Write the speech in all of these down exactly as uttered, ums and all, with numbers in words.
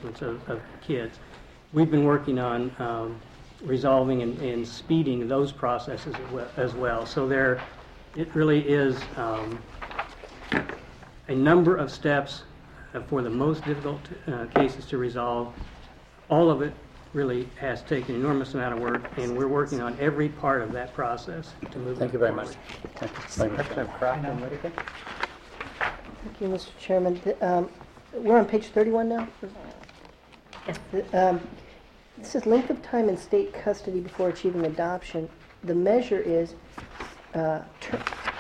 disbursements of, of kids. We've been working on um, resolving and, and speeding those processes as well. As well. So there, it really is um, a number of steps uh, for the most difficult uh, cases to resolve. All of it really has taken an enormous amount of work, and we're working on every part of that process to move Thank it you very forward. much. Thank you. Representative Croft and Whitaker. Thank you, Mister Chairman. The, um, we're on page thirty-one now? Yes. The, um, it says length of time in state custody before achieving adoption. The measure is uh, ter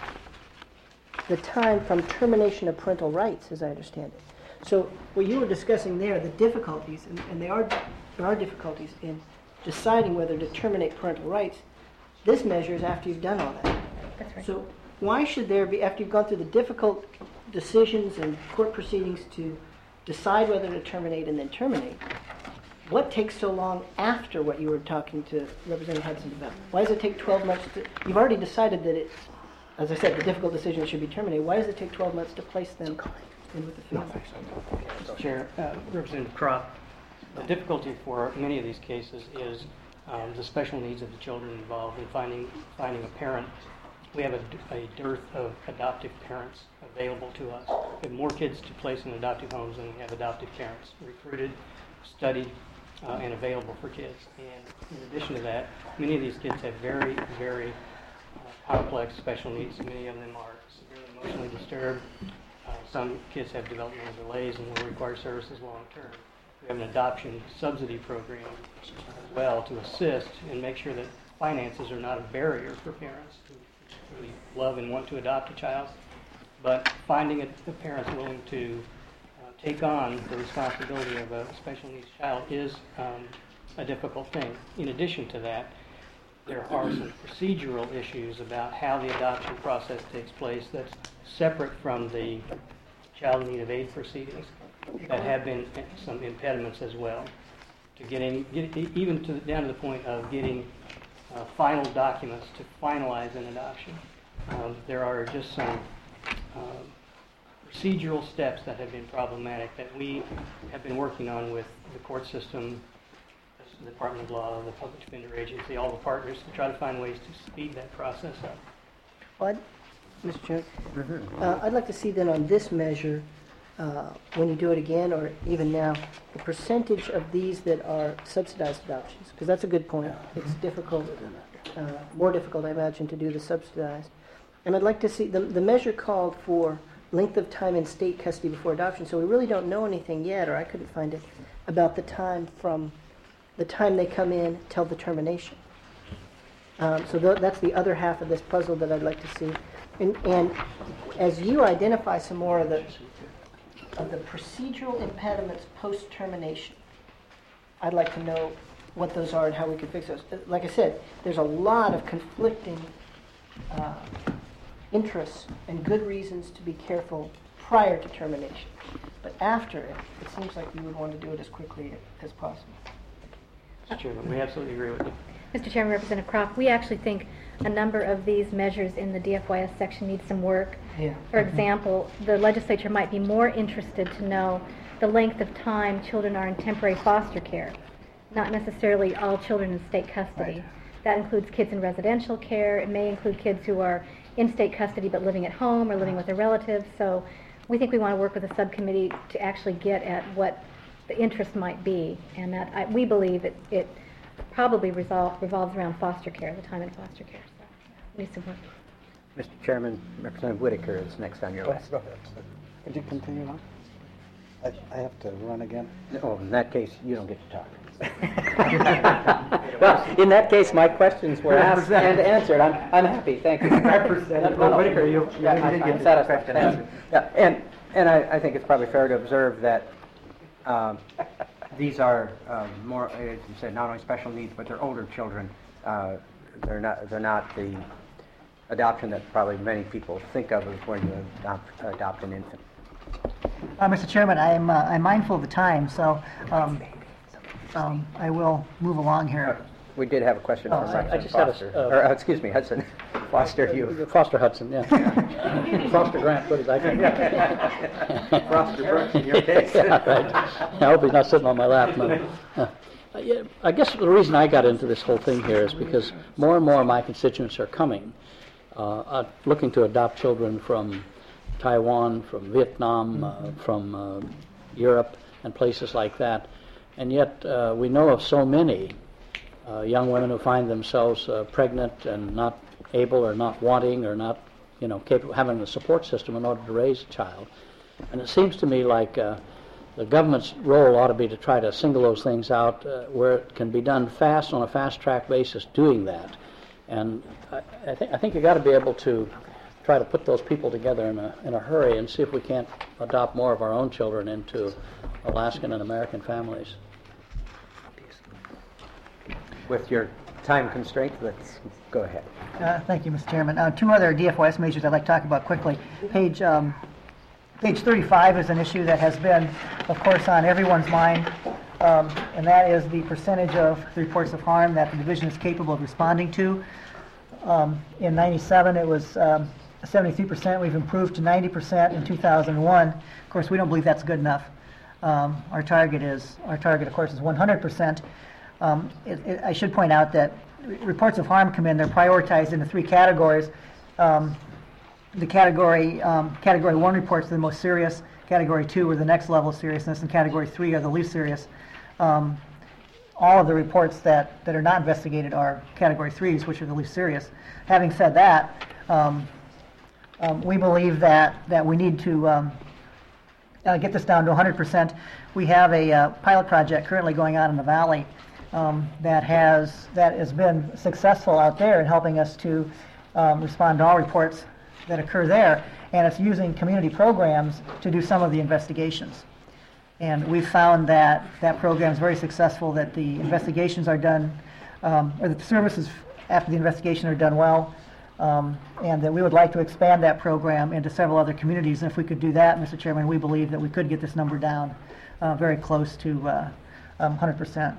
the time from termination of parental rights, as I understand it. So what you were discussing there, the difficulties, and, and they are, there are difficulties in deciding whether to terminate parental rights. This measure is after you've done all that. That's right. So why should there be, after you've gone through the difficult decisions and court proceedings to decide whether to terminate and then terminate, what takes so long after what you were talking to Representative Hudson about? Why does it take twelve months to, you've already decided that it's, as I said, the difficult decision should be terminated. Why does it take twelve months to place them in with the family? Mister Chair, uh, Representative Croft, the difficulty for many of these cases is um, the special needs of the children involved in finding finding a parent. We have a, a dearth of adoptive parents available to us. We have more kids to place in adoptive homes than we have adoptive parents recruited, studied, uh, and available for kids. And in addition to that, many of these kids have very, very uh, complex special needs. Many of them are severely emotionally disturbed. Uh, some kids have developmental delays and will require services long term. We have an adoption subsidy program as well to assist and make sure that finances are not a barrier for parents who really love and want to adopt a child, but finding a, a parent willing to uh, take on the responsibility of a special needs child is um, a difficult thing. In addition to that, there are some procedural issues about how the adoption process takes place that's separate from the child in need of aid proceedings that have been some impediments as well to getting, get, even to down to the point of getting uh, final documents to finalize an adoption. Um, there are just some uh, procedural steps that have been problematic that we have been working on with the court system, the Department of Law, the Public Defender Agency, all the partners to try to find ways to speed that process up. Well, I'd, Mister Chair, uh, I'd like to see then on this measure, uh, when you do it again or even now, the percentage of these that are subsidized adoptions, because that's a good point. It's difficult, uh, more difficult, I imagine, to do the subsidized. And I'd like to see, the, the measure called for length of time in state custody before adoption, so we really don't know anything yet, or I couldn't find it, about the time from the time they come in till the termination. Um, so th that's the other half of this puzzle that I'd like to see. And, and as you identify some more of the, of the procedural impediments post-termination, I'd like to know what those are and how we can fix those. Like I said, there's a lot of conflicting uh, interests and good reasons to be careful prior to termination. But after it, it seems like you would want to do it as quickly as possible. Mister Chairman, we absolutely agree with you. Mister Chairman, Representative Croft, we actually think a number of these measures in the D F Y S section need some work. Yeah. For example, the legislature might be more interested to know the length of time children are in temporary foster care, not necessarily all children in state custody. Right. That includes kids in residential care. It may include kids who are in state custody but living at home or living with their relatives. So we think we want to work with the subcommittee to actually get at what the interest might be, and that I, we believe it, it probably resolve, revolves around foster care, the time in foster care. So we need some work. Mister Chairman, Representative Whitaker is next on your Go, list. go ahead. Could you continue on? I, I have to run again. Oh, in that case, you don't get to talk. Well, in that case, my questions were asked and answered. I'm, I'm happy. Thank you. Representative No, no. Whitaker, you, you Yeah, did I- get I'm the satisfied. question answered. Yeah, and and I, I think it's probably fair to observe that um, these are um, more, as you said, not only special needs, but they're older children. Uh, they're not they're not the adoption that probably many people think of as when you adopt, adopt an infant. Uh, Mister Chairman, I'm uh, I'm mindful of the time, so um, um, I will move along here. We did have a question Oh, from sorry. Representative I just have a- Foster. uh, or, uh, excuse me, Hudson. Foster youth. Foster Hudson, yeah. Foster Grant, what did I think? Foster Brooks in your case. Yeah, right. I hope he's not sitting on my lap. No. Uh, yeah, I guess the reason I got into this whole thing here is because more and more of my constituents are coming, uh, uh, looking to adopt children from Taiwan, from Vietnam, uh, from uh, Europe, and places like that. And yet uh, we know of so many uh, young women who find themselves uh, pregnant and not able or not wanting or not, you know, capable having the support system in order to raise a child. And it seems to me like uh, the government's role ought to be to try to single those things out uh, where it can be done fast, on a fast-track basis, doing that. And I, I, th- I think you got to be able to try to put those people together in a in a hurry and see if we can't adopt more of our own children into Alaskan and American families. With your time constraint, let's go ahead. Uh, Thank you, Mister Chairman. Uh, Two other D F Y S measures I'd like to talk about quickly. Page um, page thirty-five is an issue that has been, of course, on everyone's mind, um, and that is the percentage of the reports of harm that the division is capable of responding to. Um, In ninety-seven, it was um, seventy-three percent. We've improved to ninety percent in two thousand one. Of course, we don't believe that's good enough. Um, Our target is, our target, of course, is one hundred percent. Um, it, it, I should point out that r- reports of harm come in, they're prioritized into three categories. Um, the category, um, category one reports are the most serious, category two are the next level of seriousness, and category three are the least serious. Um, all of the reports that, that are not investigated are category threes, which are the least serious. Having said that, um, um, we believe that, that we need to um, uh, get this down to one hundred percent. We have a uh, pilot project currently going on in the Valley Um, that has that has been successful out there in helping us to um, respond to all reports that occur there, and it's using community programs to do some of the investigations. And we've found that that program is very successful, that the investigations are done, um, or that the services after the investigation are done well, um, and that we would like to expand that program into several other communities. And if we could do that, Mister Chairman, we believe that we could get this number down uh, very close to uh, um, one hundred percent.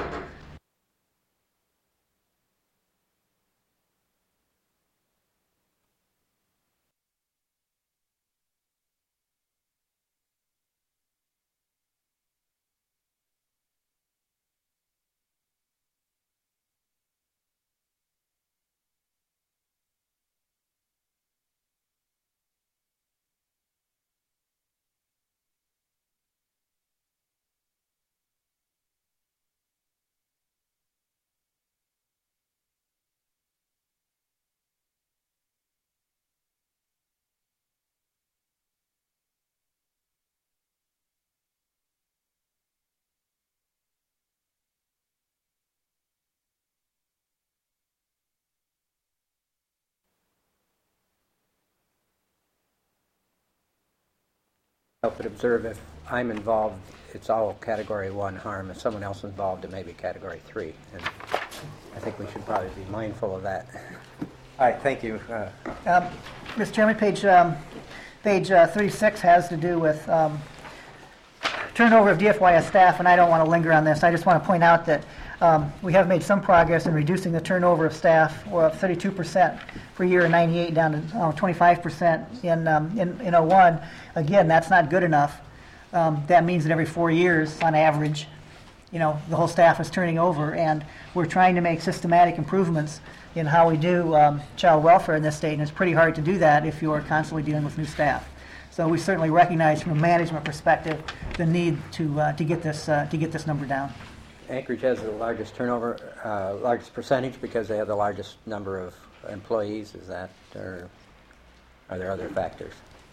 Help but observe if I'm involved, it's all category one harm. If someone else is involved, it may be category three. And I think we should probably be mindful of that. All right, thank you. Uh, Um, Mister Chairman, page um, page uh, thirty-six has to do with um, turnover of D F Y S staff, and I don't want to linger on this. I just want to point out that um, we have made some progress in reducing the turnover of staff, or thirty-two percent per year in ninety-eight down to uh, twenty-five percent in um, in in oh one. Again, that's not good enough. Um, that means that every four years, on average, you know, the whole staff is turning over, and we're trying to make systematic improvements in how we do um, child welfare in this state, and it's pretty hard to do that if you're constantly dealing with new staff. So we certainly recognize, from a management perspective, the need to uh, to get this uh, to get this number down. Anchorage has the largest turnover, uh, largest percentage because they have the largest number of employees. Is that, or are there other factors?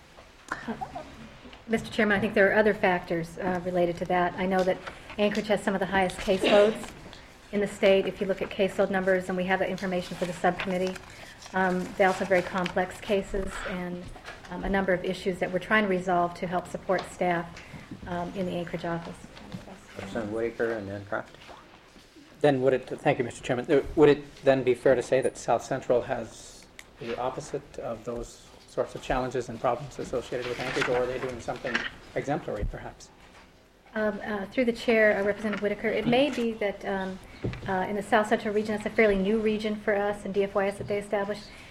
Mister Chairman, I think there are other factors uh, related to that. I know that Anchorage has some of the highest caseloads in the state, if you look at caseload numbers, and we have that information for the subcommittee. Um, they also have very complex cases and um, a number of issues that we're trying to resolve to help support staff um, in the Anchorage office. Representative Whitaker and then Croft. Then would it, thank you, Mister Chairman, Uh, would it then be fair to say that South Central has the opposite of those sorts of challenges and problems associated with Anchorage, or are they doing something exemplary, perhaps? Um, uh, through the chair, uh, Representative Whitaker, it may be that um, uh, in the South Central region, it's a fairly new region for us in D F Y S that they established.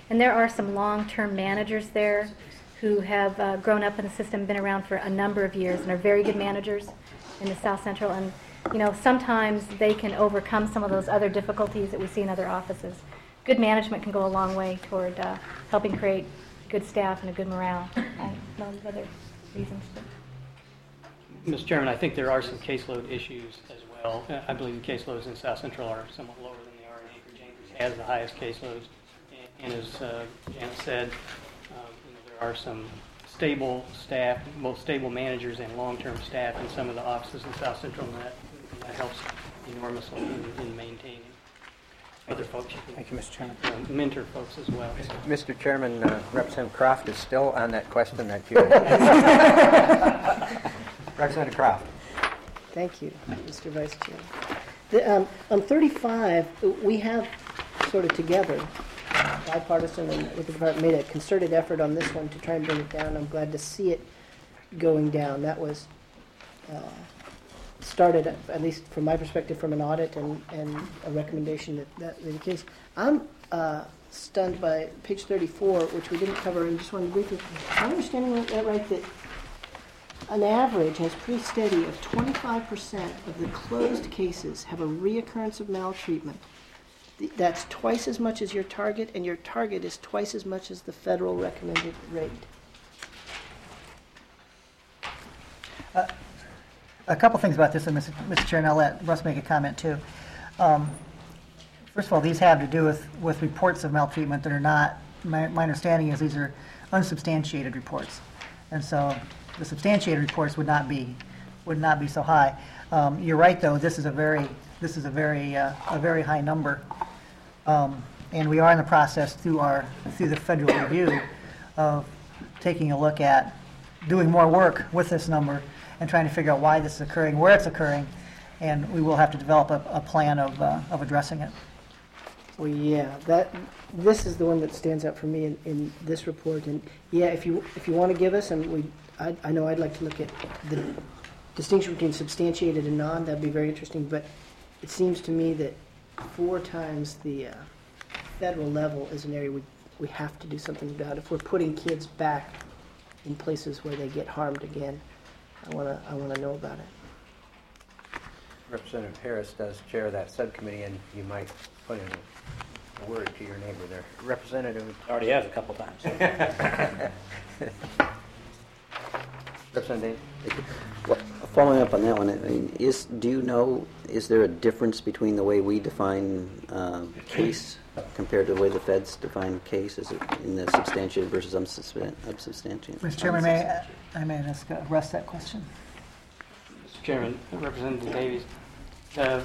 And there are some long-term managers there who have uh, grown up in the system, been around for a number of years, and are very good managers in the South Central. And you know, sometimes they can overcome some of those other difficulties that we see in other offices. Good management can go a long way toward uh, helping create good staff and a good morale. I don't know the other reasons. But. Mister Chairman, I think there are some caseload issues as well. Uh, I believe the caseloads in South Central are somewhat lower than they are in Anchorage. Anchorage has the highest caseloads, and, and as uh, Janet said, um, you know, there are some stable staff, both stable managers and long-term staff in some of the offices in South Central, and that, that helps enormously in, in maintaining. Other folks, you can Thank you, Mister Chairman. uh, mentor folks as well. Mister Chairman, uh, Representative Croft is still on that question that you... Representative Croft. Thank you, Mister Vice Chair. The, um, on thirty-five, we have sort of together, bipartisan and with the department, made a concerted effort on this one to try and bring it down. I'm glad to see it going down. That was uh, started, at least from my perspective, from an audit and, and a recommendation that that be the case. I'm uh, stunned by page thirty-four, which we didn't cover, and just wanted to briefly. I'm understanding that right, that an average has pretty steady of twenty-five percent of the closed cases have a reoccurrence of maltreatment. The- That's twice as much as your target, and your target is twice as much as the federal recommended rate. A couple things about this, and Mister Mister Chair, and I'll let Russ make a comment too. Um, First of all, these have to do with, with reports of maltreatment that are not, my, my understanding is these are unsubstantiated reports. And so the substantiated reports would not be, would not be so high. Um, You're right, though, this is a very, this is a very, uh, a very high number. Um, And we are in the process through our, through the federal review of taking a look at doing more work with this number and trying to figure out why this is occurring, where it's occurring, and we will have to develop a, a plan of, uh, of addressing it. Well, yeah, that, this is the one that stands out for me in, in this report. And yeah, if you, if you want to give us, and we, I, I know I'd like to look at the distinction between substantiated and non, that'd be very interesting. But it seems to me that four times the uh, federal level is an area we, we have to do something about. If we're putting kids back in places where they get harmed again, I want to, I want to know about it. Representative Harris does chair that subcommittee, and you might put in a, a word to your neighbor there. Representative. Already has a couple times. Representative. Well, following up on that one, I mean, is do you know, is there a difference between the way we define uh, case compared to the way the feds define case? Is it in the substantiated versus unsubstan- unsubstantiated? Mister Chairman, may I, I may ask uh, Russ that question? Mister Chairman, Representative Davies, uh,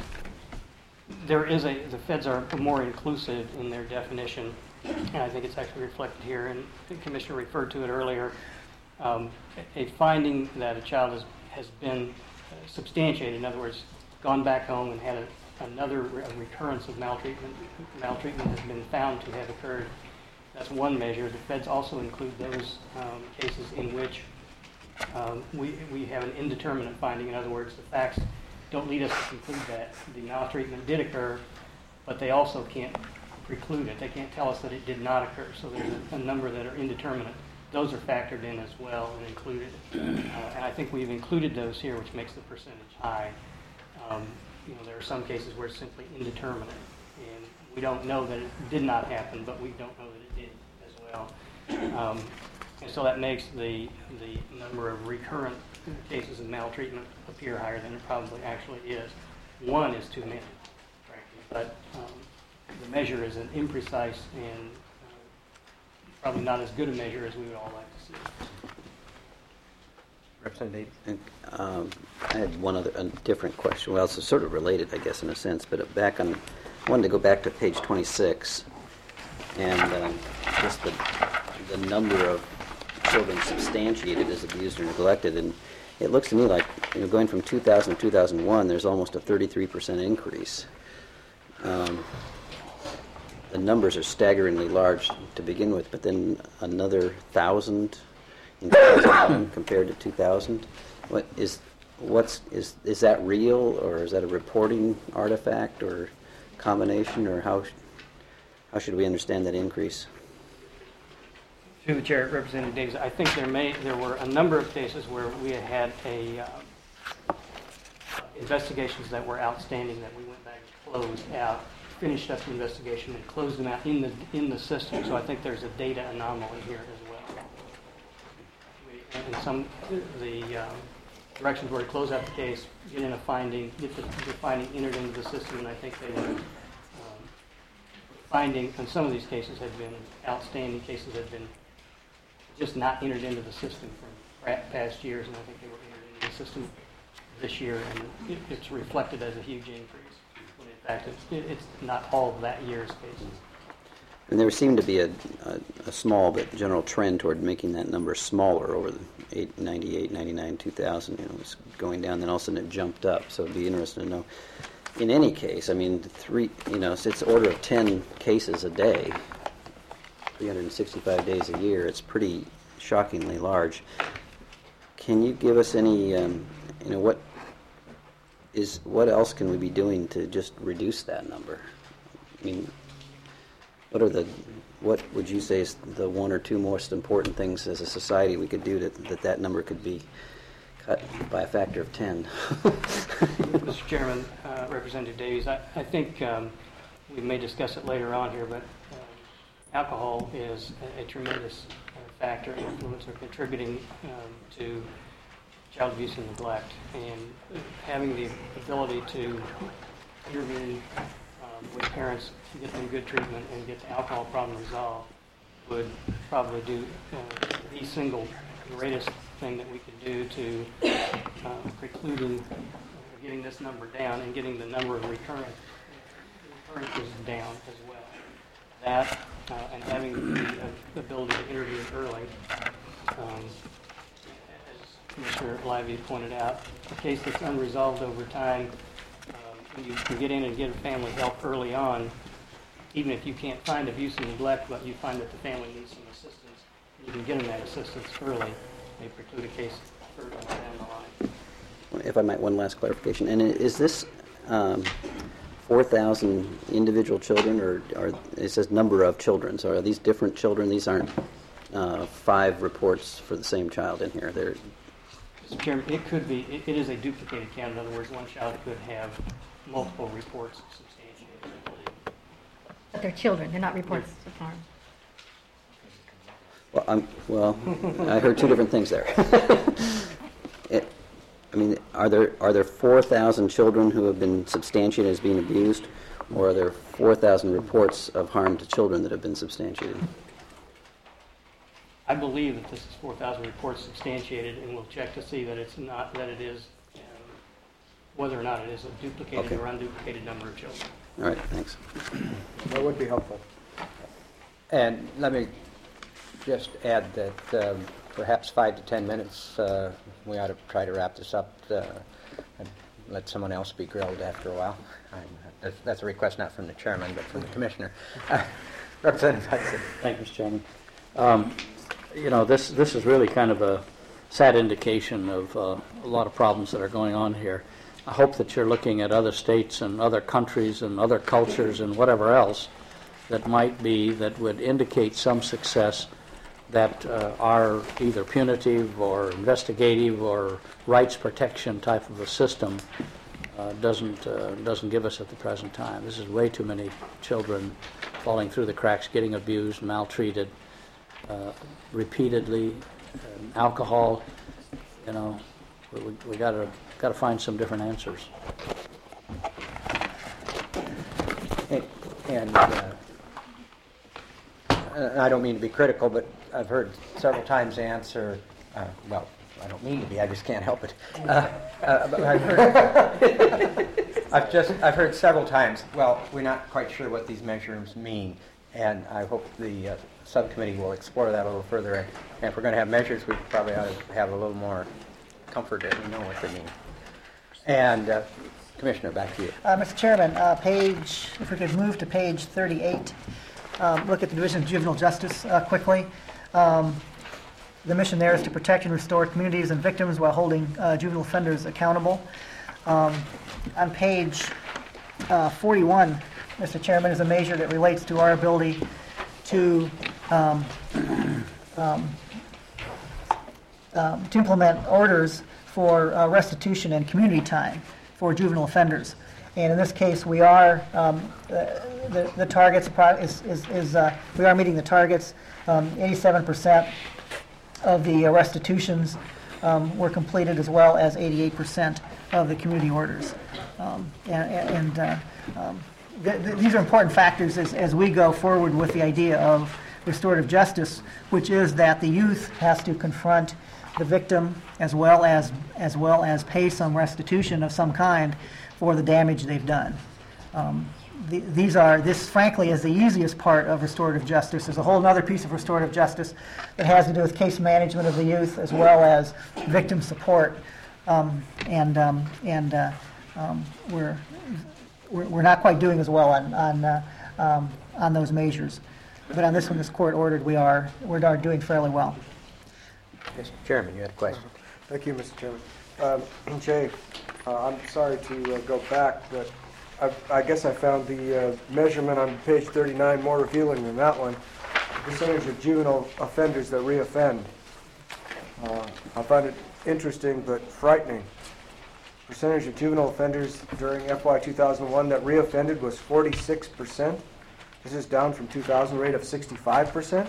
there is a, the feds are more inclusive in their definition, and I think it's actually reflected here, and the Commissioner referred to it earlier. Um, a finding that a child has, has been substantiated, in other words, gone back home and had a, another re- a recurrence of maltreatment, maltreatment has been found to have occurred. That's one measure. The feds also include those um, cases in which um, we, we have an indeterminate finding. In other words, the facts don't lead us to conclude that the maltreatment did occur, but they also can't preclude it. They can't tell us that it did not occur. So there's a, a number that are indeterminate. Those are factored in as well and included. Uh, and I think we've included those here, which makes the percentage high. Um, you know, there are some cases where it's simply indeterminate, and we don't know that it did not happen, but we don't know that it did as well. Um, and so that makes the the number of recurrent cases of maltreatment appear higher than it probably actually is. One is too many, frankly, but um, the measure is an imprecise and probably not as good a measure as we would all like to see. Representative. And, um, I had one other, a different question. Well, it's sort of related, I guess, in a sense, but back on, I wanted to go back to page twenty-six, and um, just the, the number of children substantiated as abused or neglected, and it looks to me like, you know, going from two thousand to two thousand one, there's almost a thirty-three percent increase. Um, the numbers are staggeringly large to begin with, but then another thousand in two thousand one compared to two thousand. What is what's is is that real, or is that a reporting artifact, or combination, or how? How should we understand that increase? Through the chair, Representative Davis, I think there may, there were a number of cases where we had had a, uh, investigations that were outstanding that we went back and closed out, finished up the investigation and closed them out in the, in the system. So I think there's a data anomaly here as well. We, and some, the um, directions were to close out the case, get in a finding, get the, the finding entered into the system, and I think they were, um, finding, and some of these cases had been, outstanding cases had been just not entered into the system from past years, and I think they were entered into the system this year, and it, it's reflected as a huge increase. When in fact, it's, it, it's not all of that year's cases. And there seemed to be a, a, a small but general trend toward making that number smaller over the eight, ninety-eight, ninety-nine, two thousand. You know, it was going down, then all of a sudden it jumped up. So it'd be interesting to know. In any case, I mean, three, you know, it's, it's order of ten cases a day, three hundred sixty-five days a year. It's pretty shockingly large. Can you give us any, um, you know, what is what else can we be doing to just reduce that number? I mean, what are the, what would you say is the one or two most important things as a society we could do to, that that number could be cut by a factor of ten? Mister Chairman, uh, Representative Davies, I, I think um, we may discuss it later on here, but uh, alcohol is a, a tremendous uh, factor, influence, or contributing um, to child abuse and neglect. And having the ability to intervene um, with parents to get them good treatment and get the alcohol problem resolved would probably do uh, the single greatest thing that we could do to uh, precluding uh, getting this number down and getting the number of recurrent recurrences down as well. That uh, and having the uh, ability to intervene early. Um, as Commissioner Lively pointed out, a case that's unresolved over time, um, when you can get in and get family help early on, even if you can't find abuse and neglect, but you find that the family needs some assistance, you can get them that assistance early, may preclude a case further down the line. If I might, one last clarification. And is this um, four thousand individual children, or, or it says number of children? So are these different children? These aren't uh, five reports for the same child in here. They're Mister Chairman, it could be, it, it is a duplicated count. In other words, one child could have multiple reports substantiated. But they're children, they're not reports of harm. Well, I'm, well, I heard two different things there. it, I mean, are there are there four thousand children who have been substantiated as being abused, or are there four thousand reports of harm to children that have been substantiated? I believe that this is four thousand reports substantiated, and we'll check to see that it's not, that it is, um, whether or not it is a duplicated Okay. or unduplicated number of children. All right, thanks. That would be helpful. And let me just add that um, perhaps five to ten minutes, uh, we ought to try to wrap this up uh, and let someone else be grilled after a while. I'm, that's, that's a request not from the chairman, but from the commissioner. Uh, Representative Hudson. Thank you, Mister Chairman. Um, you know, this this is really kind of a sad indication of uh, a lot of problems that are going on here. I hope that you're looking at other states and other countries and other cultures and whatever else that might be, that would indicate some success that uh, are either punitive or investigative or rights protection type of a system uh, doesn't uh, doesn't give us at the present time. This is way too many children falling through the cracks, getting abused, maltreated uh, repeatedly. And alcohol, you know, we, we got to got to find some different answers. And, and uh, I don't mean to be critical, but I've heard several times the answer, uh, well, I don't mean to be, I just can't help it. Uh, uh, but I've, heard, I've just, I've heard several times, well, we're not quite sure what these measures mean, and I hope the uh, subcommittee will explore that a little further. And if we're going to have measures, we probably ought to have a little more comfort that we know what they mean. And uh, Commissioner, back to you. Uh, Mister Chairman, uh, page, if we could move to page thirty-eight, um, look at the Division of Juvenile Justice uh, quickly. Um, the mission there is to protect and restore communities and victims while holding uh, juvenile offenders accountable. Um, on page uh, forty-one, Mister Chairman, is a measure that relates to our ability to um, um, um, to implement orders for uh, restitution and community time for juvenile offenders. And in this case, we are um, uh, the, the targets is, is, is uh, we are meeting the targets. Um, eighty-seven percent of the uh, restitutions um, were completed, as well as eighty-eight percent of the community orders. Um, and and uh, um, th th these are important factors as, as we go forward with the idea of restorative justice, which is that the youth has to confront the victim as well as as well as pay some restitution of some kind for the damage they've done. Um, the, these are this, frankly, is the easiest part of restorative justice. There's a whole other piece of restorative justice that has to do with case management of the youth as well as victim support, um, and um, and uh, um, we're, we're we're not quite doing as well on on uh, um, on those measures, but on this one, this court ordered, we are we are doing fairly well. Mister Chairman, you had a question. Thank you, Mister Chairman. Um, Jay, uh, I'm sorry to uh, go back, but I, I guess I found the uh, measurement on page thirty-nine more revealing than that one. The percentage of juvenile offenders that reoffend. Uh, I find it interesting but frightening. Percentage of juvenile offenders during F Y two thousand one that reoffended was forty-six percent. This is down from two thousand rate of sixty-five percent.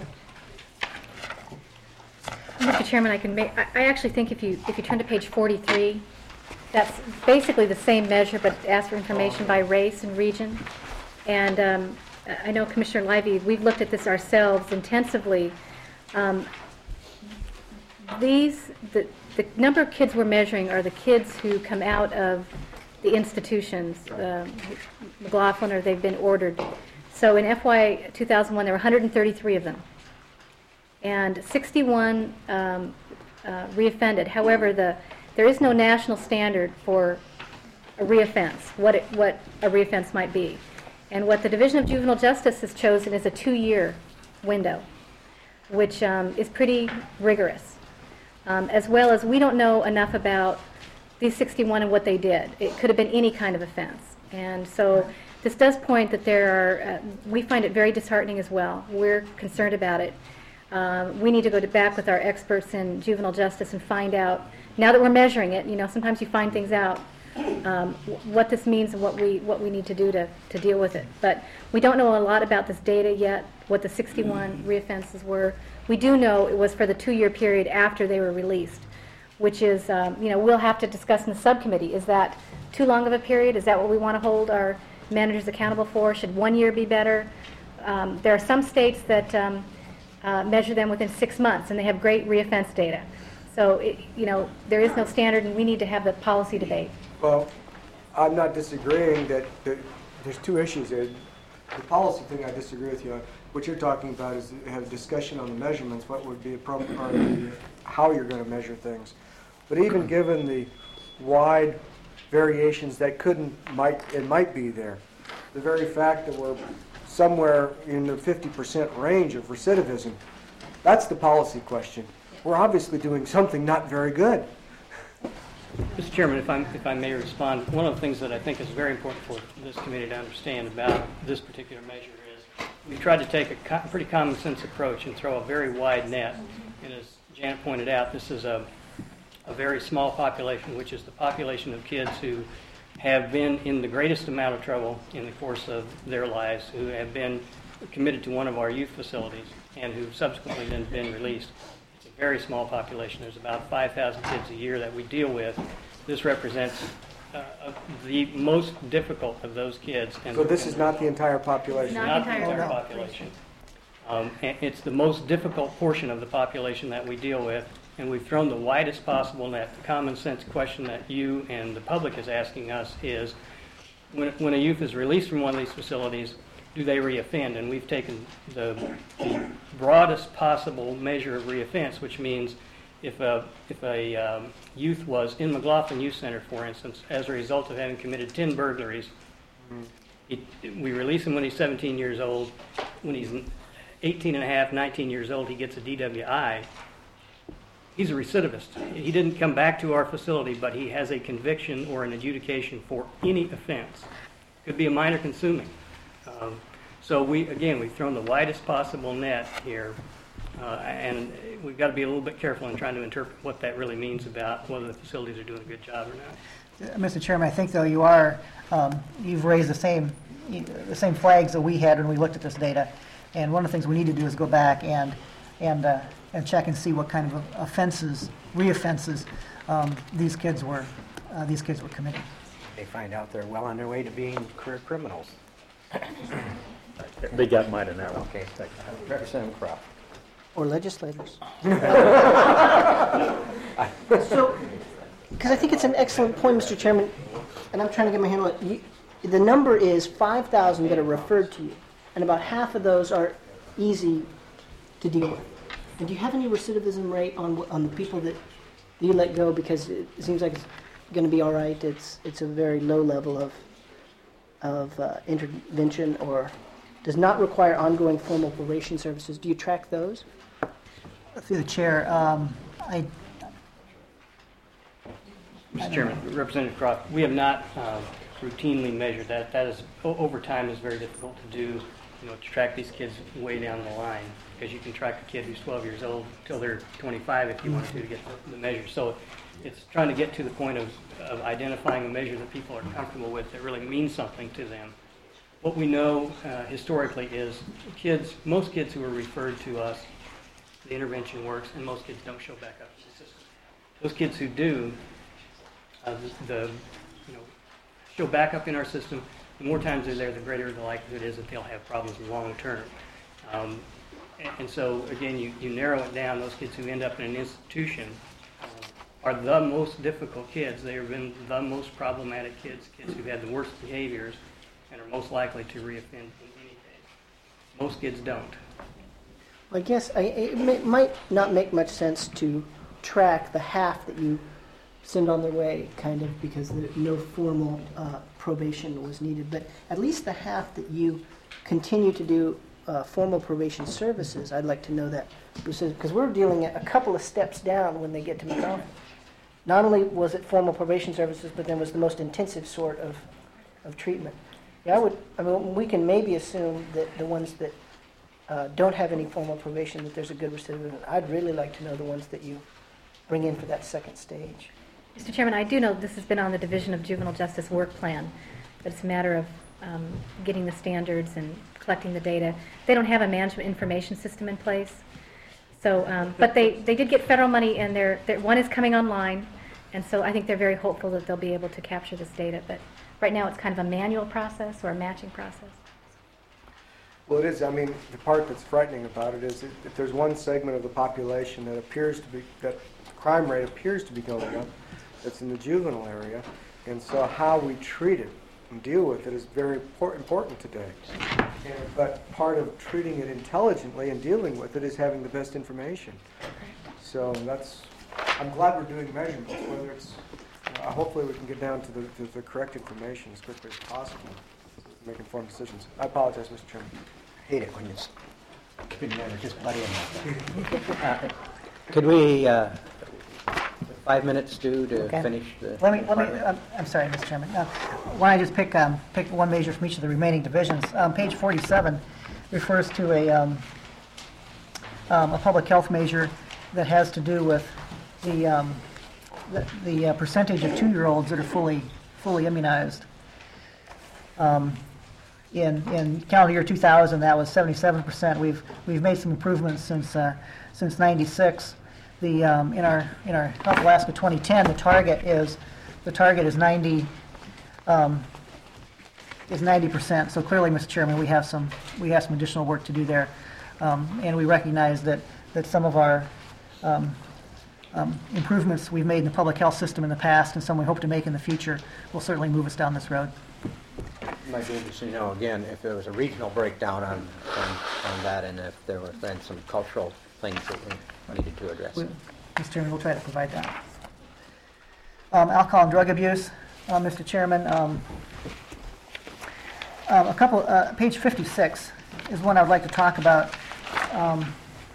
Mister Chairman, I can make, I I actually think if you, if you turn to page forty-three, that's basically the same measure, but asks for information by race and region. And um, I know Commissioner Livy, we've looked at this ourselves intensively. Um, these, the, the number of kids we're measuring are the kids who come out of the institutions, uh, McLaughlin, or they've been ordered. So in F Y two thousand one, there were one hundred thirty-three of them, and sixty-one um, uh, reoffended. However, the there is no national standard for a reoffense, what it, what a reoffense might be. And what the Division of Juvenile Justice has chosen is a two-year window, which um, is pretty rigorous. Um, as well as we don't know enough about these sixty-one and what they did. It could have been any kind of offense. And so this does point that there are, uh, we find it very disheartening as well. We're concerned about it. Uh, we need to go to back with our experts in juvenile justice and find out, now that we're measuring it, you know, sometimes you find things out, um, what this means and what we what we need to do to, to deal with it. But we don't know a lot about this data yet, what the sixty-one reoffenses were. We do know it was for the two-year period after they were released, which is, um, you know, we'll have to discuss in the subcommittee. Is that too long of a period? Is that what we want to hold our managers accountable for? Should one year be better? Um, there are some states that um, uh, measure them within six months, and they have great reoffense data. So, it, you know, there is no standard, and we need to have the policy debate. Well, I'm not disagreeing that, that there's two issues there. The policy thing I disagree with you on. What you're talking about is have a discussion on the measurements, what would be appropriate, or the, how you're going to measure things. But even given the wide variations that couldn't, might, it might be there, the very fact that we're somewhere in the fifty percent range of recidivism, that's the policy question. We're obviously doing something not very good. Mister Chairman, if, I'm, if I may respond, one of the things that I think is very important for this committee to understand about this particular measure is we tried to take a co pretty common sense approach and throw a very wide net. And as Janet pointed out, this is a, a very small population, which is the population of kids who have been in the greatest amount of trouble in the course of their lives, who have been committed to one of our youth facilities, and who subsequently then been released. Very small population. There's about five thousand kids a year that we deal with. This represents uh, the most difficult of those kids. And so this is not the entire population? Not, not the entire, the entire population. Um, and it's the most difficult portion of the population that we deal with, and we've thrown the widest possible net. The common sense question that you and the public is asking us is, when, when a youth is released from one of these facilities, do they reoffend? And we've taken the, the broadest possible measure of reoffense, which means if a, if a um, youth was in McLaughlin Youth Center, for instance, as a result of having committed ten burglaries, mm-hmm. it, we release him when he's seventeen years old. When he's eighteen and a half, nineteen years old, he gets a D W I. He's a recidivist. He didn't come back to our facility, but he has a conviction or an adjudication for any offense. Could be a minor consuming. Um, So we, again, we've thrown the widest possible net here, uh, and we've got to be a little bit careful in trying to interpret what that really means about whether the facilities are doing a good job or not. Uh, Mister Chairman, I think though you are, um, you've raised the same, the same flags that we had when we looked at this data. And one of the things we need to do is go back and, and, uh, and check and see what kind of offenses, reoffenses, um, these kids were, uh, these kids were committing. They find out they're well on their way to being career criminals. They got mine in that one. Okay, Representative Croft. Or legislators. So, because I think it's an excellent point, Mister Chairman, and I'm trying to get my handle on it. You, the number is five thousand that are referred to you, and about half of those are easy to deal with. And do you have any recidivism rate on on the people that you let go because it seems like it's going to be all right? It's it's a very low level of of uh, intervention or does not require ongoing formal probation services. Do you track those? Through the chair, um, I, Mister Chairman, Representative Croft, we have not uh, routinely measured that. That is, o- over time, is very difficult to do, you know, to track these kids way down the line, because you can track a kid who's twelve years old until they're twenty-five if you wanted to to get the, the measure. So it's trying to get to the point of, of identifying a measure that people are comfortable with that really means something to them. What we know uh, historically is kids, most kids who are referred to us, the intervention works, and most kids don't show back up in the system. Those kids who do, uh, the, the you know, show back up in our system, the more times they're there, the greater the likelihood is that they'll have problems long term. Um, and, and so, again, you, you narrow it down. Those kids who end up in an institution uh, are the most difficult kids. They have been the most problematic kids, kids who've had the worst behaviors and are most likely to reoffend in any case. Most kids don't. I guess I, it may, might not make much sense to track the half that you send on their way, kind of, because the, no formal uh, probation was needed. But at least the half that you continue to do uh, formal probation services, I'd like to know that. Because we're dealing at a couple of steps down when they get to McDonald. Not only was it formal probation services, but then was the most intensive sort of, of treatment. Yeah, I would. I mean, we can maybe assume that the ones that uh, don't have any formal probation, that there's a good recidivism. I'd really like to know the ones that you bring in for that second stage. Mister Chairman, I do know this has been on the Division of Juvenile Justice work plan, but it's a matter of um, getting the standards and collecting the data. They don't have a management information system in place. So, um, but they, they did get federal money, and they're, they're, one is coming online, and so I think they're very hopeful that they'll be able to capture this data. But right now, it's kind of a manual process or a matching process. Well, it is. I mean, the part that's frightening about it is if, if there's one segment of the population that appears to be, that crime rate appears to be going up, it's in the juvenile area, and so how we treat it and deal with it is very impor- important today. And, but part of treating it intelligently and dealing with it is having the best information. So that's, I'm glad we're doing measurements, whether it's, uh, hopefully we can get down to the, to the correct information as quickly as possible to make informed decisions. I apologize, Mister Chairman. I hate it when you s- when you're just buddy in uh, Could we, uh, five minutes, Stu, to Okay. finish the... Let me, let me, I'm, I'm sorry, Mister Chairman. Uh, Why don't I just pick, um, pick one measure from each of the remaining divisions? Um, page forty-seven refers to a, um, um, a public health measure that has to do with the, um, the, the uh, percentage of two-year-olds that are fully, fully immunized. Um, in, in calendar year two thousand, that was seventy-seven percent. We've, we've made some improvements since, uh, since ninety-six. The, um, in our, in our Health Alaska twenty ten, the target is, the target is ninety, um, is ninety percent. So clearly, Mister Chairman, we have some, we have some additional work to do there. Um, and we recognize that, that some of our, um, um, improvements we've made in the public health system in the past and some we hope to make in the future will certainly move us down this road. It might be interesting to know, again, if there was a regional breakdown on, on, on that, and if there were then some cultural things that we needed to address. We- Mister Chairman, we'll try to provide that. Um, alcohol and drug abuse, uh, Mister Chairman. Um, um, a couple, uh, page fifty-six is one I would like to talk about. Um,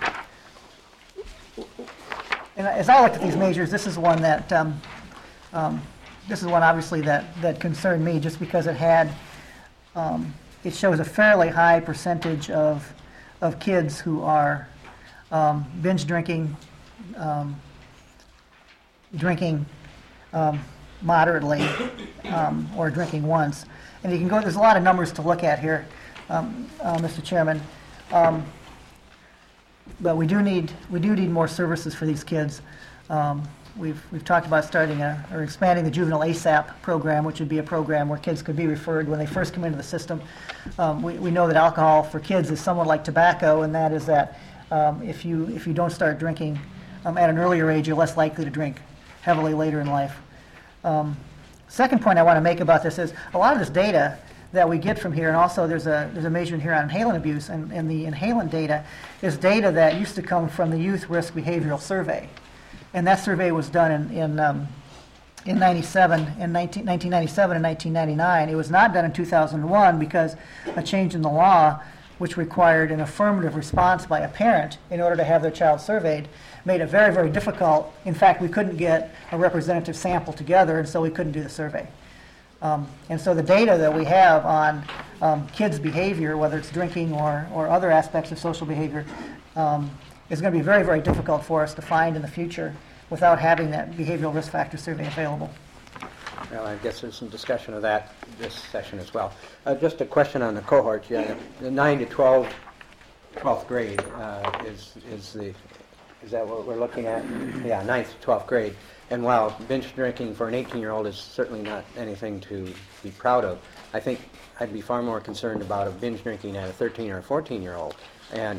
and as I looked at these measures, this is one that, um, um, this is one obviously that, that concerned me just because it had um, it shows a fairly high percentage of, of kids who are um, binge drinking, um, drinking um, moderately, um, or drinking once. And you can go, there's a lot of numbers to look at here, um, uh, Mister Chairman. Um, but we do need, we do need more services for these kids. Um, We've, we've talked about starting a, or expanding the juvenile A S A P program, which would be a program where kids could be referred when they first come into the system. Um, we, we know that alcohol for kids is somewhat like tobacco, and that is that um, if you if you don't start drinking um, at an earlier age, you're less likely to drink heavily later in life. Um, second point I want to make about this is a lot of this data that we get from here, and also there's a there's a measurement here on inhalant abuse, and, and the inhalant data is data that used to come from the Youth Risk Behavioral Survey. And that survey was done in in, um, in ninety-seven, in nineteen ninety-seven and nineteen ninety-nine. It was not done in two thousand one because a change in the law, which required an affirmative response by a parent in order to have their child surveyed, made it very, very difficult. In fact, we couldn't get a representative sample together, and so we couldn't do the survey. Um, and so the data that we have on um, kids' behavior, whether it's drinking or, or other aspects of social behavior, um, is going to be very, very difficult for us to find in the future without having that behavioral risk factor survey available. Well, I guess there's some discussion of that this session as well. Uh, just a question on the cohorts. Yeah, the nine to twelve, twelfth grade uh, is is the is that what we're looking at? Yeah, ninth to twelfth grade. And while binge drinking for an eighteen-year-old is certainly not anything to be proud of, I think I'd be far more concerned about a binge drinking at a thirteen or a fourteen-year-old. And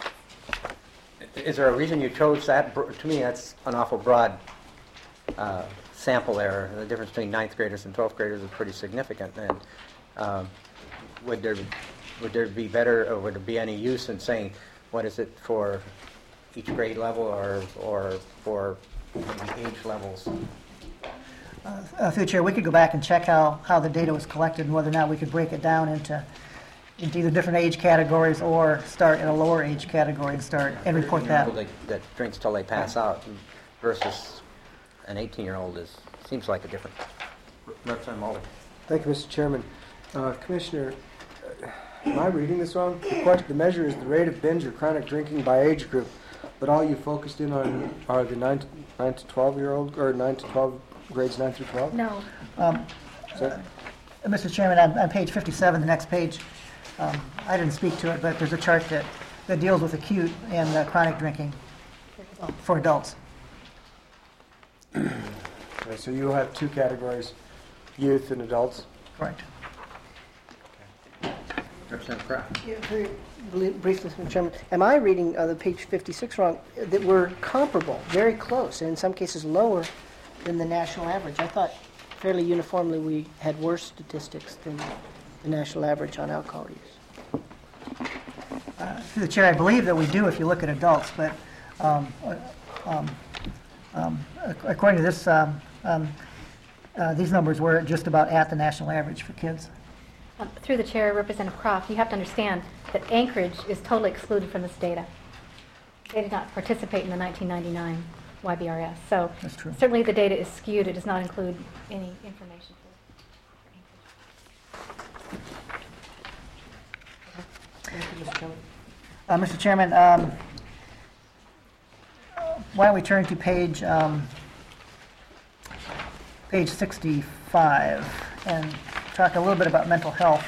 is there a reason you chose that? To me, that's an awful broad uh, sample there. The difference between ninth graders and twelfth graders is pretty significant. And um, would there would there be better, or would there be any use in saying what is it for each grade level, or or for maybe age levels? Uh, uh, through the chair, we could go back and check how, how the data was collected and whether or not we could break it down into into either different age categories or start at a lower age category and start and report that. That, that drinks till they pass out versus an eighteen-year-old is seems like a difference. Representative Mulder. Thank you, Mister Chairman. Uh, Commissioner, uh, am I reading this wrong? The, question, the measure is the rate of binge or chronic drinking by age group, but all you focused in on are the nine to, nine to twelve-year-old, or nine to twelve, grades nine through twelve? No. Um, So, uh, Mister Chairman, on, on page fifty-seven, the next page, um, I didn't speak to it, but there's a chart that, that deals with acute and uh, chronic drinking uh, for adults. okay, so you have two categories, youth and adults. Correct. Representative Kraft. Yeah, very bli- briefly, Mister Chairman, am I reading uh, the page fifty-six wrong? That we're comparable, very close, and in some cases lower than the national average. I thought fairly uniformly we had worse statistics than the national average on alcohol use. Uh, through the chair, I believe that we do if you look at adults, but um, uh, um, um, ac- according to this, um, um, uh, these numbers were just about at the national average for kids. Um, Through the chair, Representative Croft, you have to understand that Anchorage is totally excluded from this data. They did not participate in the nineteen ninety-nine Y B R S. So That's true. certainly the data is skewed. It does not include any information for Thank you, Mister Chairman. Uh, Mister Chairman, um, why don't we turn to page um, page sixty-five and talk a little bit about mental health.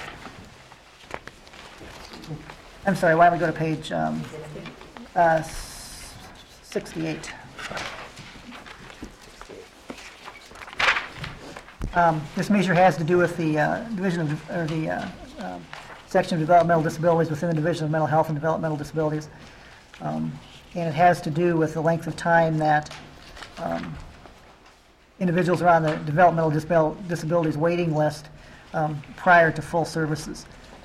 I'm sorry, why don't we go to page um, uh, s- sixty-eight. Um, This measure has to do with the uh, division of, or the uh, um, section of developmental disabilities within the Division of Mental Health and Developmental Disabilities. Um, And it has to do with the length of time that um, individuals are on the developmental disabil- disabilities waiting list um, prior to full services.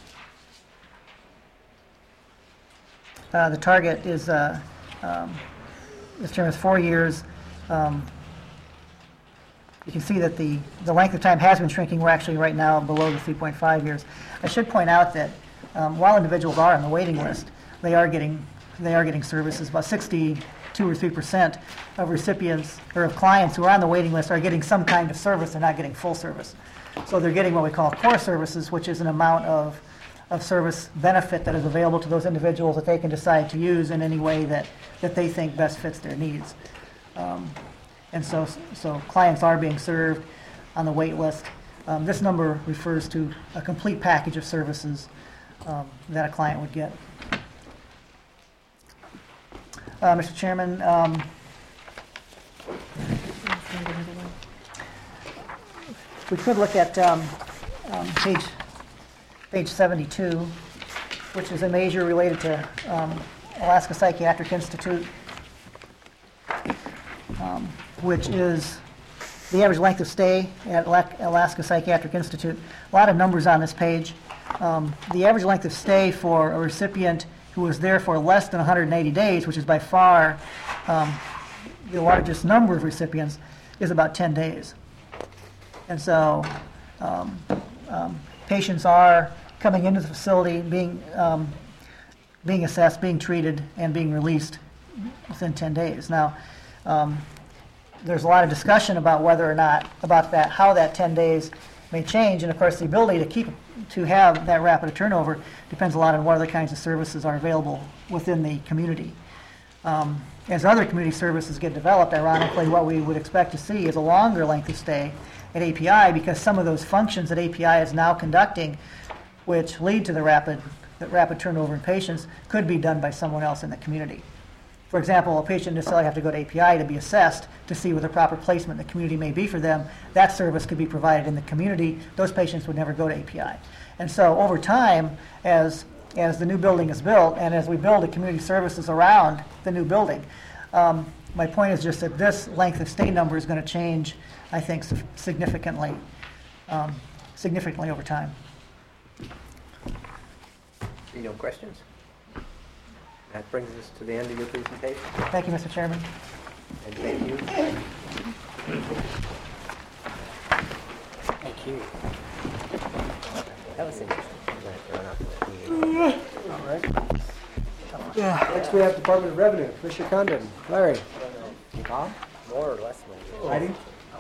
Uh, The target is, uh, um, this term is four years. Um, You can see that the, the length of time has been shrinking. We're actually right now below the three point five years. I should point out that um, while individuals are on the waiting list, they are getting they are getting services. About sixty-two or three percent of recipients or of clients who are on the waiting list are getting some kind of service. They're not getting full service. So they're getting what we call core services, which is an amount of of service benefit that is available to those individuals that they can decide to use in any way that, that they think best fits their needs. Um, and so, so clients are being served on the wait list. Um, this number refers to a complete package of services um, that a client would get. Uh, Mister Chairman, um, we could look at um, um, page page seventy-two, which is a measure related to um, Alaska Psychiatric Institute, um, which is the average length of stay at Alaska Psychiatric Institute. A lot of numbers on this page. Um, the average length of stay for a recipient who was there for less than one hundred eighty days, which is by far um, the largest number of recipients, is about ten days. And so um, um, patients are coming into the facility, being, um, being assessed, being treated, and being released within ten days. Now, um, there's a lot of discussion about whether or not, about that, how that ten days may change, and of course the ability to keep, to have that rapid turnover depends a lot on what other kinds of services are available within the community. Um, as other community services get developed, ironically, what we would expect to see is a longer length of stay at A P I, because some of those functions that A P I is now conducting, which lead to the rapid, the rapid turnover in patients, could be done by someone else in the community. For example, a patient necessarily have to go to A P I to be assessed to see what the proper placement in the community may be for them. That service could be provided in the community. Those patients would never go to A P I. And so over time, as, as the new building is built and as we build the community services around the new building, um, my point is just that this length of stay number is going to change, I think, significantly, um, significantly over time. Any no questions? That brings us to the end of your presentation. Thank you, Mister Chairman. And thank you. Thank you. That was interesting. All right. Yeah. Next we have Department of Revenue. Commissioner Condon. Larry. Tom? More or less. Heidi?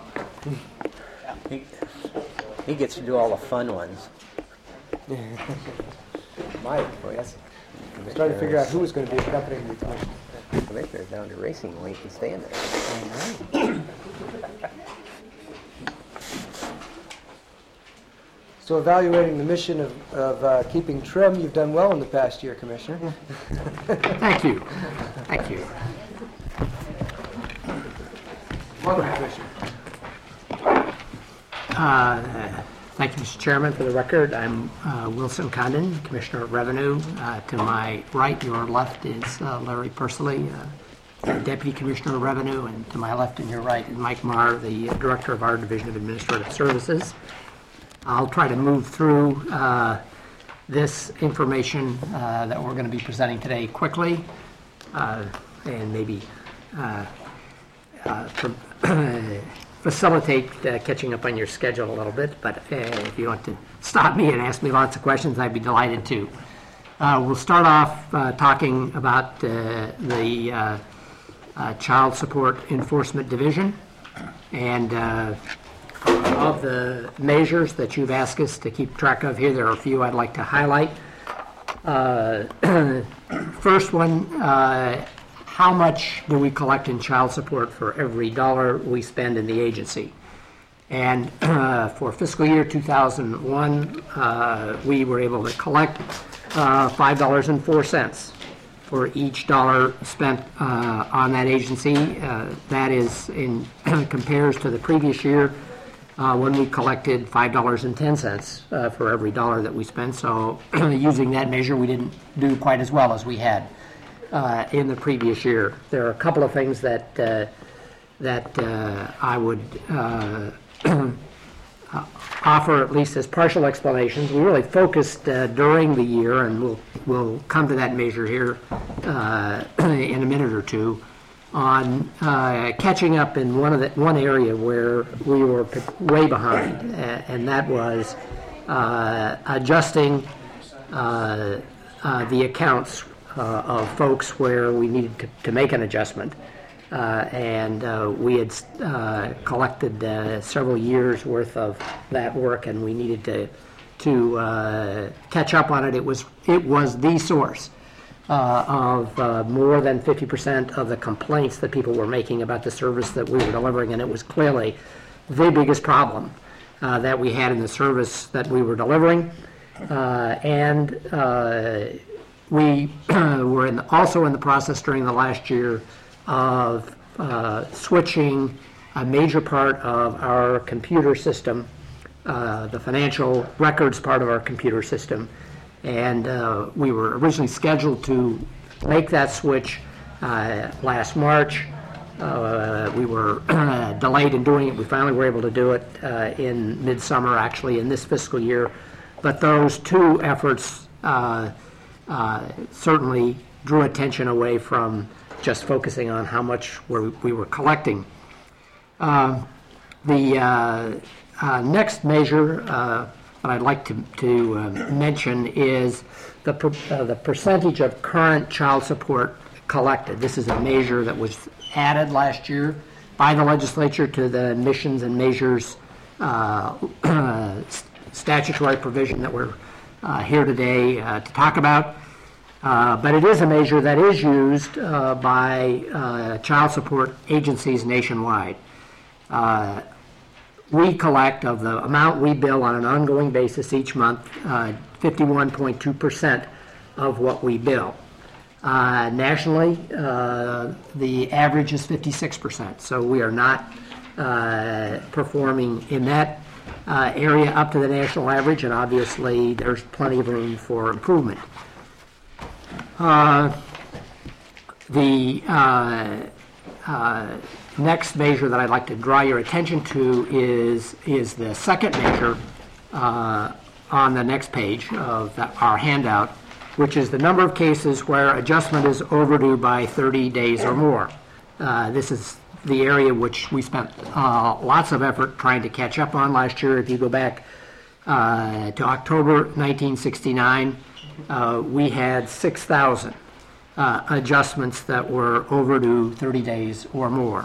He, he gets to do all the fun ones. Mike, boy, yes. I was trying to figure out who was going to be accompanying the commission. Commissioner's down to racing weight and staying there. So evaluating the mission of, of uh, keeping trim, you've done well in the past year, Commissioner. Thank you. Thank you. Welcome, Commissioner. Uh, Thank you, Mister Chairman. For the record, I'm uh, Wilson Condon, Commissioner of Revenue. Uh, to my right, your left, is uh, Larry Pursley, uh, Deputy Commissioner of Revenue, and to my left and your right is Mike Marr, the Director of our Division of Administrative Services. I'll try to move through uh, this information uh, that we're going to be presenting today quickly, uh, and maybe uh, uh, from facilitate uh, catching up on your schedule a little bit, but uh, if you want to stop me and ask me lots of questions, I'd be delighted to. Uh, we'll start off uh, talking about uh, the uh, uh, Child Support Enforcement Division, and uh, of the measures that you've asked us to keep track of here, there are a few I'd like to highlight. Uh, first one, uh, how much do we collect in child support for every dollar we spend in the agency? And uh, for fiscal year two thousand one, uh, we were able to collect uh, five dollars and four cents for each dollar spent uh, on that agency. Uh, that is in compares to the previous year uh, when we collected five dollars and ten cents uh, for every dollar that we spent. So using that measure, we didn't do quite as well as we had Uh, in the previous year. There are a couple of things that uh, that uh, I would uh, offer, at least as partial explanations. We really focused uh, during the year, and we'll we'll come to that measure here uh, in a minute or two, on uh, catching up in one of the one area where we were way behind, uh, and that was uh, adjusting uh, uh, the accounts Uh, of folks where we needed to, to make an adjustment. Uh, and uh, we had uh, collected uh, several years worth of that work, and we needed to to uh, catch up on it. It was it was the source uh, of uh, more than fifty percent of the complaints that people were making about the service that we were delivering, and it was clearly the biggest problem uh, that we had in the service that we were delivering. Uh, and uh, we were in, also in the process during the last year of uh, switching a major part of our computer system, uh, the financial records part of our computer system. And uh, we were originally scheduled to make that switch uh, last March. Uh, we were uh, delayed in doing it. We finally were able to do it uh, in midsummer, actually, in this fiscal year. But those two efforts uh, uh, certainly drew attention away from just focusing on how much we're, we were collecting. Uh, the uh, uh, next measure uh, that I'd like to, to uh, mention is the, per, uh, the percentage of current child support collected. This is a measure that was added last year by the legislature to the missions and measures uh, statutory provision that we're uh, here today uh, to talk about. Uh, but it is a measure that is used uh, by uh, child support agencies nationwide. Uh, we collect, of the amount we bill on an ongoing basis each month, uh, fifty-one point two percent of what we bill. Uh, nationally, uh, the average is fifty-six percent, so we are not uh, performing in that uh, area up to the national average, and obviously there's plenty of room for improvement. Uh, the uh, uh, next measure that I'd like to draw your attention to is, is the second measure uh, on the next page of the, our handout, which is the number of cases where adjustment is overdue by thirty days or more. Uh, this is the area which we spent uh, lots of effort trying to catch up on last year. If you go back uh, to October nineteen sixty-nine, uh, we had six thousand uh, adjustments that were overdue thirty days or more.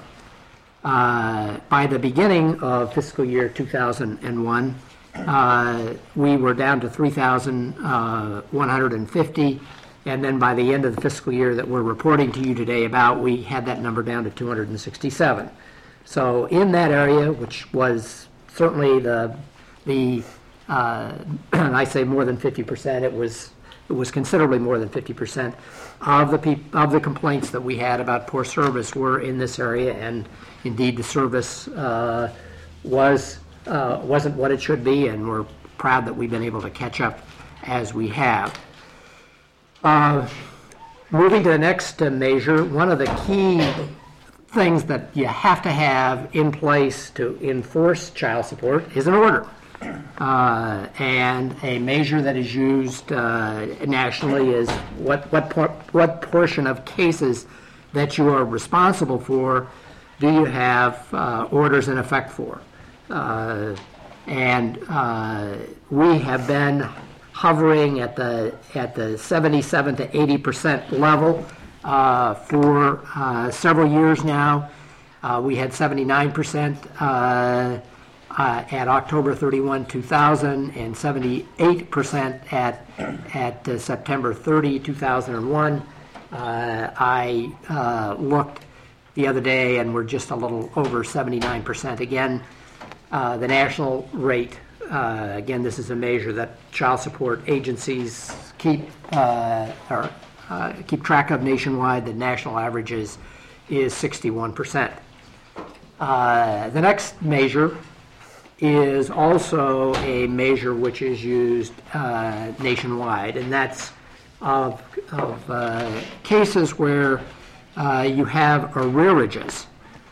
Uh, by the beginning of fiscal year two thousand one, uh, we were down to three thousand one hundred fifty, and then by the end of the fiscal year that we're reporting to you today about, we had that number down to two hundred sixty-seven. So in that area, which was certainly the, the uh, I say more than fifty percent, it was it was considerably more than fifty percent of the peop of the complaints that we had about poor service were in this area, and indeed the service uh, was uh, wasn't what it should be, and we're proud that we've been able to catch up as we have. Uh, moving to the next uh, measure, one of the key things that you have to have in place to enforce child support is an order. Uh, and a measure that is used uh, nationally is what what por what portion of cases that you are responsible for do you have uh, orders in effect for? Uh, and uh, we have been hovering at the at the seventy-seven to eighty percent level uh, for uh, several years now. Uh, we had seventy-nine percent. Uh, Uh, at October thirty-first, two thousand, and seventy-eight percent at at uh, September thirtieth, two thousand one. Uh, I uh, looked the other day, and we're just a little over seventy-nine percent again. Uh, the national rate, uh, again, this is a measure that child support agencies keep uh, or uh, keep track of nationwide. The national average is is sixty-one percent. Uh, the next measure is also a measure which is used uh, nationwide, and that's of, of uh, cases where uh, you have arrearages.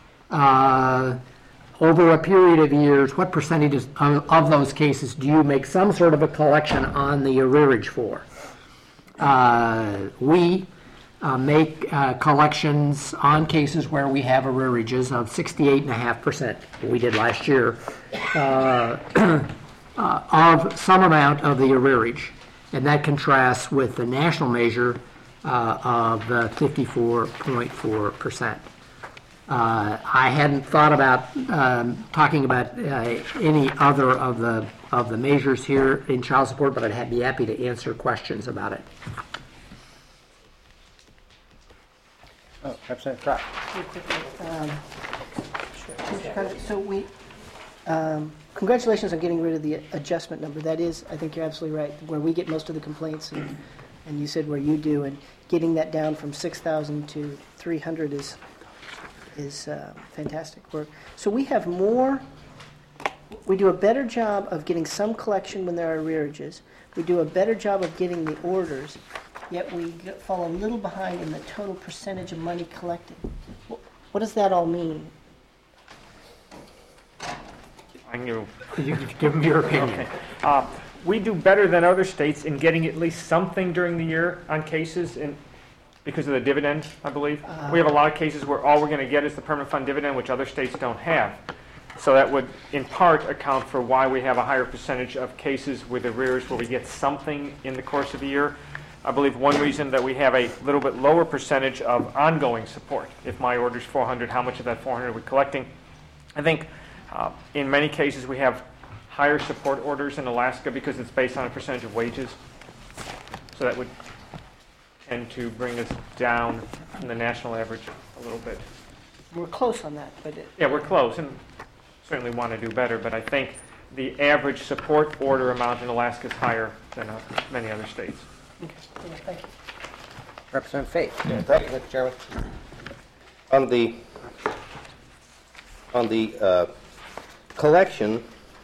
Uh, over a period of years, what percentage of, of those cases do you make some sort of a collection on the arrearage for? Uh, we Uh, make uh, collections on cases where we have arrearages of sixty-eight point five percent, we did last year, uh, uh, of some amount of the arrearage. And that contrasts with the national measure uh, of uh, fifty-four point four percent. Uh, I hadn't thought about um, talking about uh, any other of the of the measures here in child support, but I'd be happy to answer questions about it. Oh, Representative Crop. Um, So we, um, congratulations on getting rid of the adjustment number. That is, I think you're absolutely right, where we get most of the complaints, and, and you said where you do, and getting that down from six thousand to three hundred is is uh, fantastic work. So we have more, we do a better job of getting some collection when there are arrearages. We do a better job of getting the orders, yet we get, fall a little behind in the total percentage of money collected. Wh- What does that all mean? I knew. You could give them your opinion. Okay. Uh, we do better than other states in getting at least something during the year on cases in, because of the dividend, I believe. Uh, we have a lot of cases where all we're going to get is the permanent fund dividend, which other states don't have. So that would, in part, account for why we have a higher percentage of cases with arrears where we get something in the course of the year. I believe one reason that we have a little bit lower percentage of ongoing support. If my order is four hundred, how much of that four hundred are we collecting? I think uh, in many cases we have higher support orders in Alaska because it's based on a percentage of wages. So that would tend to bring us down from the national average a little bit. We're close on that, but it, Yeah, we're close and certainly want to do better, but I think the average support order amount in Alaska is higher than uh, many other states. okay, yeah, thank you. Representative Faith. Thank you, Mister Chairman. On the on the uh, collection,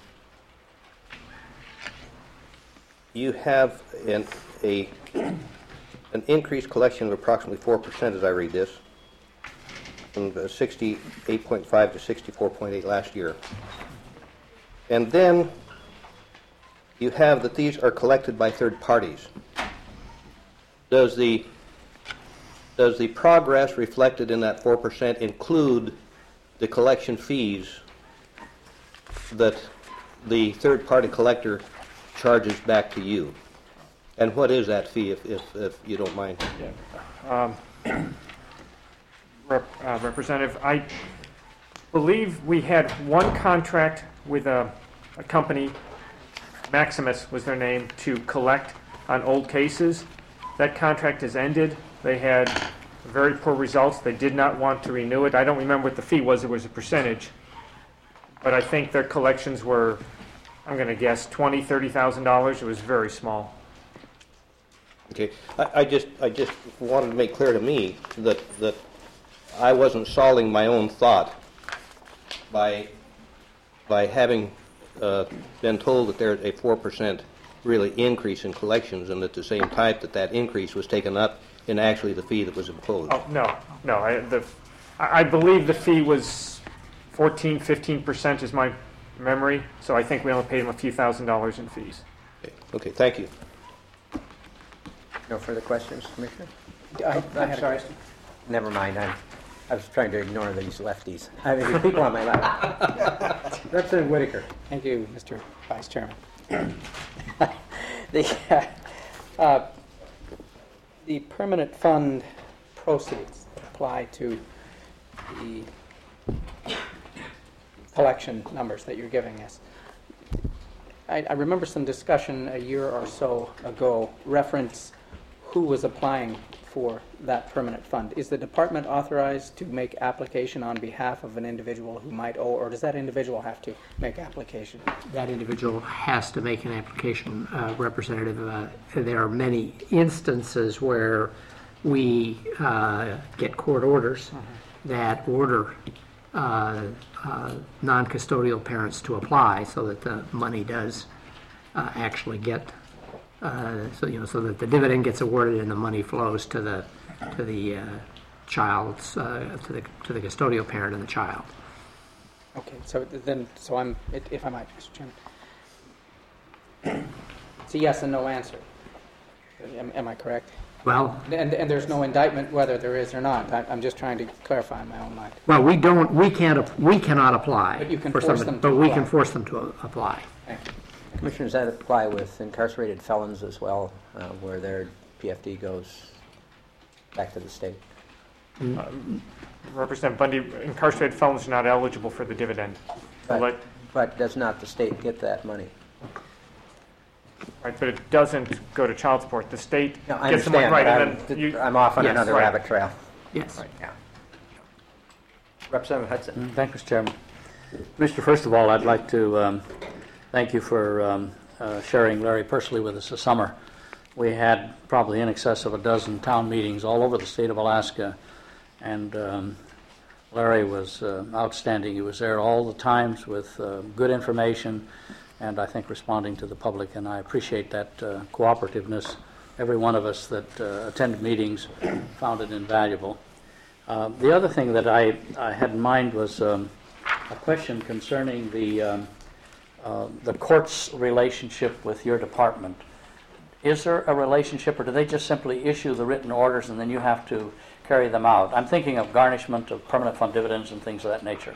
you have an a an increased collection of approximately four percent as I read this, from sixty-eight point five to sixty-four point eight last year. And then you have that these are collected by third parties. Does the does the progress reflected in that four percent include the collection fees that the third-party collector charges back to you? And what is that fee, if, if, if you don't mind? Yeah. Um, Rep, uh, Representative, I believe we had one contract with a, a company, Maximus was their name, to collect on old cases. That contract has ended. They had very poor results. They did not want to renew it. I don't remember what the fee was. It was a percentage. But I think their collections were, I'm going to guess, twenty thousand dollars, thirty thousand dollars. It was very small. Okay, I, I just I just wanted to make clear to me that that I wasn't solving my own thought by by having uh, been told that there's a four percent really increase in collections, and at the same time that that increase was taken up in actually the fee that was imposed. Oh, no, no. I, the, I believe the fee was fourteen, fifteen percent is my memory, so I think we only paid them a few thousand dollars in fees. Okay, okay, thank you. No further questions, Commissioner? I, I I'm had a sorry. question. Never mind. I'm, I was trying to ignore these lefties. I mean, the people on my left. Representative Whitaker. Thank you, Mister Vice Chairman. the, uh, uh, the permanent fund proceeds that apply to the collection numbers that you're giving us. I, I remember some discussion a year or so ago reference who was applying for that permanent fund. Is the department authorized to make application on behalf of an individual who might owe, or does that individual have to make application? That individual has to make an application, uh, Representative. Uh, there are many instances where we uh, get court orders uh-huh. that order uh, uh, non-custodial parents to apply so that the money does uh, actually get, uh, so you know, so that the dividend gets awarded and the money flows to the to the uh, child's uh, to the to the custodial parent and the child. Okay, so then, so I'm, if I might, Mister Chairman, it's a yes and no answer. Am, am I correct? Well, and and there's no indictment whether there is or not. I, I'm just trying to clarify in my own mind. Well, we don't, we can't, we cannot apply. But you can for force somebody, them to But we apply. can force them to apply. Thank you. Commissioners, that apply with incarcerated felons as well, uh, where their P F D goes back to the state? Uh, Representative Bundy, incarcerated felons are not eligible for the dividend. We'll But, let- but does not the state get that money? Right, but it doesn't go to child support. The state No, I gets the money, understand, right, but and then I'm, you... I'm off on Yes, another right. rabbit trail. Yes. Right now. Representative Hudson. Thank you, Mister Chairman. Mister First of all, I'd like to um, thank you for um, uh, sharing Larry Pursley with us this summer. We had probably in excess of a dozen town meetings all over the state of Alaska, and um, Larry was uh, outstanding. He was there all the times with uh, good information and I think responding to the public, and I appreciate that uh, cooperativeness. Every one of us that uh, attended meetings found it invaluable. Uh, the other thing that I, I had in mind was um, a question concerning the, um, uh, the court's relationship with your department. Is there a relationship, or do they just simply issue the written orders and then you have to carry them out? I'm thinking of garnishment of permanent fund dividends and things of that nature.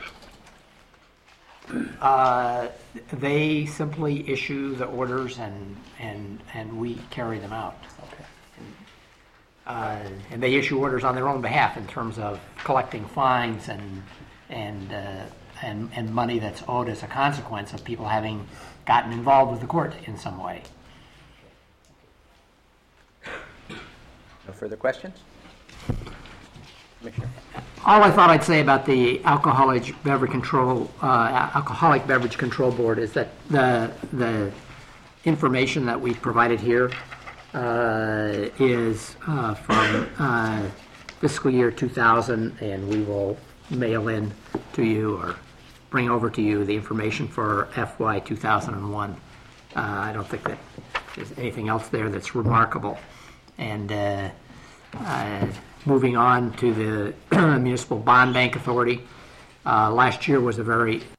Uh, They simply issue the orders and, and, and we carry them out. Okay. Uh, And they issue orders on their own behalf in terms of collecting fines and, and, uh, and, and money that's owed as a consequence of people having gotten involved with the court in some way. No further questions? Commissioner. All I thought I'd say about the alcoholic beverage control, uh, alcoholic beverage control board is that the the information that we've provided here uh, is uh, from uh, fiscal year two thousand, and we will mail in to you or bring over to you the information for F Y two thousand one. Uh, I don't think that there's anything else there that's remarkable. And uh, uh, moving on to the Municipal Bond Bank Authority, uh, last year was a very